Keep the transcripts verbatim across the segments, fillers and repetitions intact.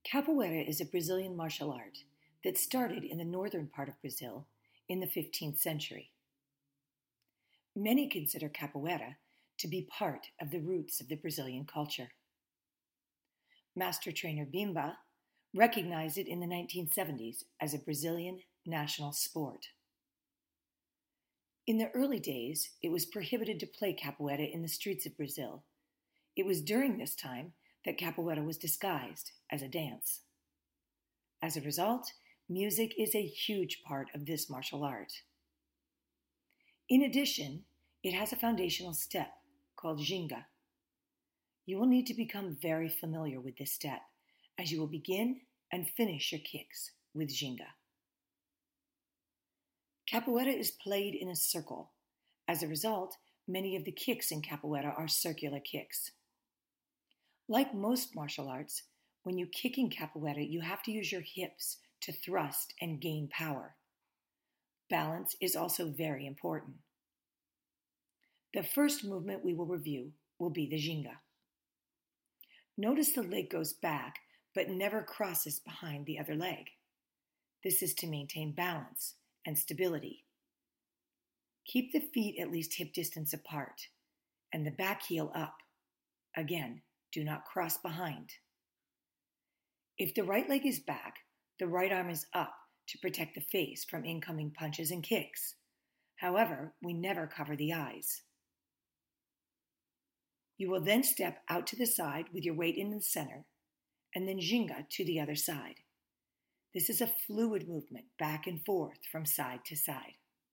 Capoeira is a Brazilian martial art that started in the northern part of Brazil in the fifteenth century. Many consider capoeira to be part of the roots of the Brazilian culture. Master trainer Bimba recognized it in the nineteen seventies as a Brazilian national sport. In the early days, it was prohibited to play capoeira in the streets of Brazil. It was during this time that capoeira was disguised as a dance. As a result, music is a huge part of this martial art. In addition, it has a foundational step called ginga. You will need to become very familiar with this step, as you will begin and finish your kicks with ginga. Capoeira is played in a circle. As a result, many of the kicks in capoeira are circular kicks. Like most martial arts, when you kick in capoeira, you have to use your hips to thrust and gain power. Balance is also very important. The first movement we will review will be the ginga. Notice the leg goes back, but never crosses behind the other leg. This is to maintain balance and stability. Keep the feet at least hip distance apart, and the back heel up. Again, do not cross behind. If the right leg is back, the right arm is up to protect the face from incoming punches and kicks. However, we never cover the eyes. You will then step out to the side with your weight in the center, and then ginga to the other side. This is a fluid movement back and forth from side to side.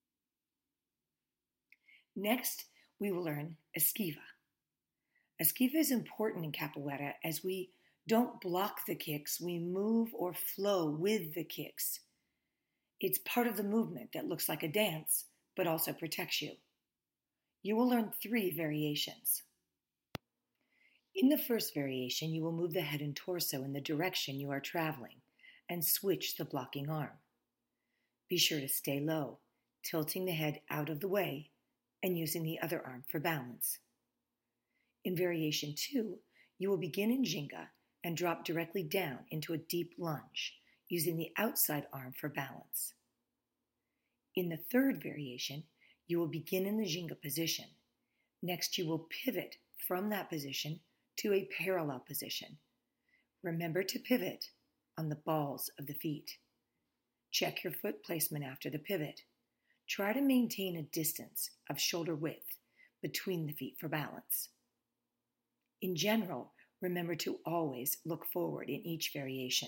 Next, we will learn esquiva. Esquiva is important in capoeira as we don't block the kicks, we move or flow with the kicks. It's part of the movement that looks like a dance, but also protects you. You will learn three variations. In the first variation, you will move the head and torso in the direction you are traveling and switch the blocking arm. Be sure to stay low, tilting the head out of the way and using the other arm for balance. In variation two, you will begin in ginga and drop directly down into a deep lunge, using the outside arm for balance. In the third variation, you will begin in the ginga position. Next, you will pivot from that position to a parallel position. Remember to pivot on the balls of the feet. Check your foot placement after the pivot. Try to maintain a distance of shoulder width between the feet for balance. In general, remember to always look forward in each variation.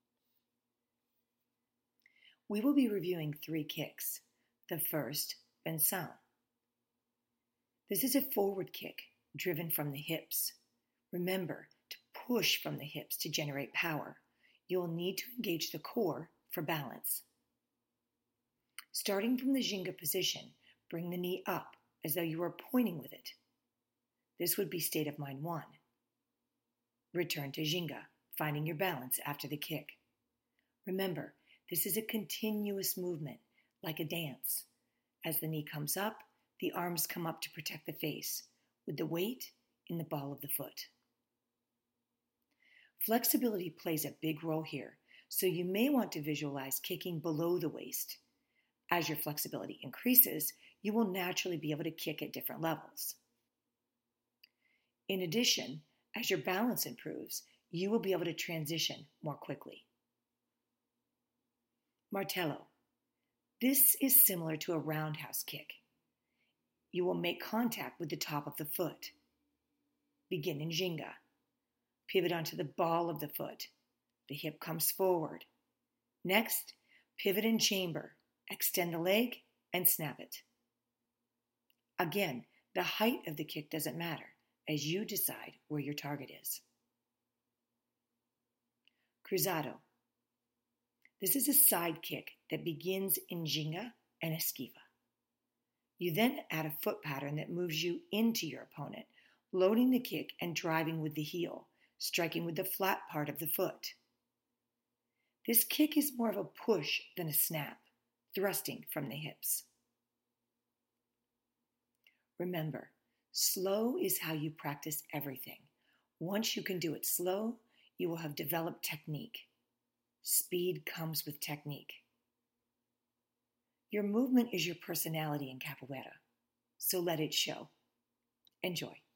We will be reviewing three kicks. The first, benção. This is a forward kick driven from the hips. Remember to push from the hips to generate power. You will need to engage the core for balance. Starting from the ginga position, bring the knee up as though you were pointing with it. This would be state of mind one. Return to ginga, finding your balance after the kick. Remember, this is a continuous movement, like a dance. As the knee comes up, the arms come up to protect the face, with the weight in the ball of the foot. Flexibility plays a big role here, so you may want to visualize kicking below the waist. As your flexibility increases, you will naturally be able to kick at different levels. In addition, as your balance improves, you will be able to transition more quickly. Martelo. This is similar to a roundhouse kick. You will make contact with the top of the foot. Begin in ginga. Pivot onto the ball of the foot. The hip comes forward. Next, pivot in chamber. Extend the leg and snap it. Again, the height of the kick doesn't matter, as you decide where your target is. Cruzado. This is a side kick that begins in ginga and esquiva. You then add a foot pattern that moves you into your opponent, loading the kick and driving with the heel, striking with the flat part of the foot. This kick is more of a push than a snap, thrusting from the hips. Remember, slow is how you practice everything. Once you can do it slow, You will have developed technique. Speed comes with technique. Your movement is your personality in capoeira, so let it show. Enjoy.